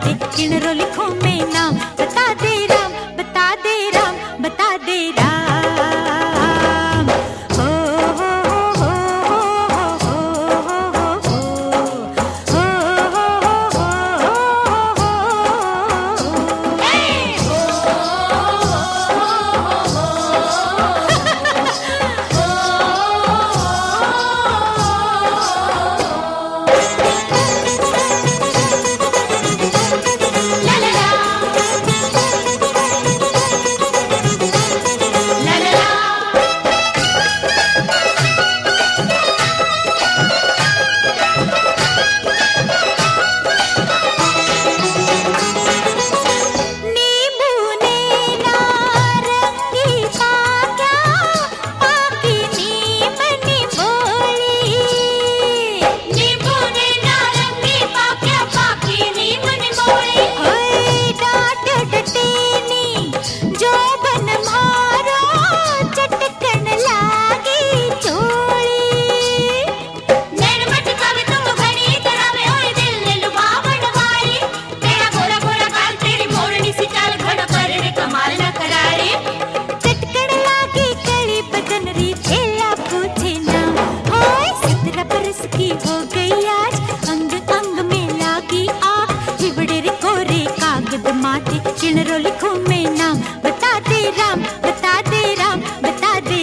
माथे किणरो लिखूं मैं नाम, बता दे राम, बता दे राम, बता दे राम। हो हो हो हो की हो गई आज, अंग अंग में लागी आग, हिबड़े रे कोरे कागद माथे किणरो लिखूं मैं नाम, बता दे राम, बता दे राम, बता दे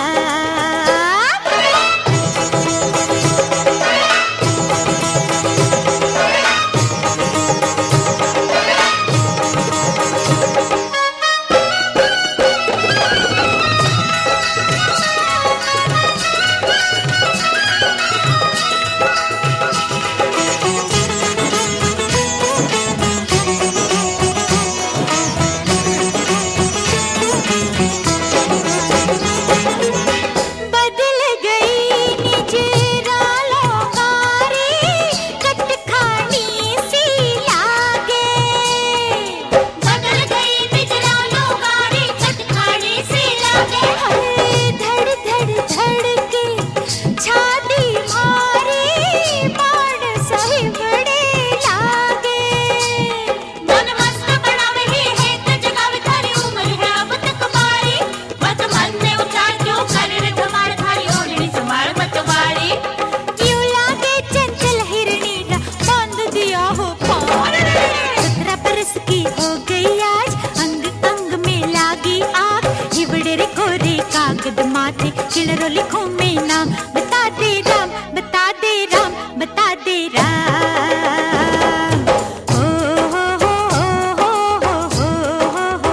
की हो गई आज, अंग अंग में लागी आग, हिबड़े रे कोरे कागद माथे किणरो लिखूं मैं नाम, बता दे राम, बता दे राम, बता दे राम। हो हो हो हो हो हो हो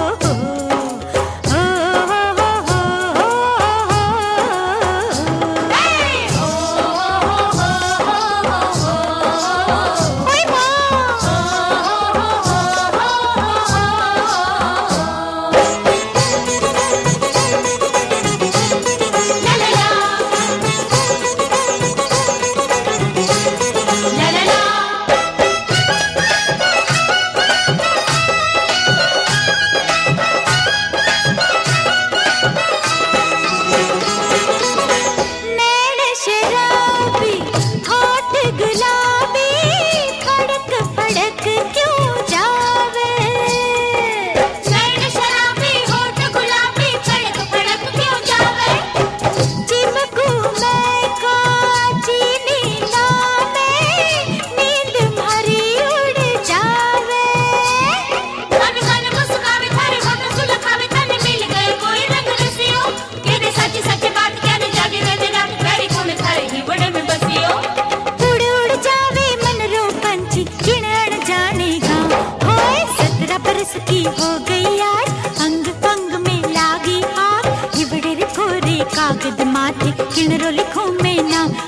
की हो गई आज, अंग अंग में लागी आग, हिबड़े रे कोरे कागद माथे किणरो लिखूं मैं नाम,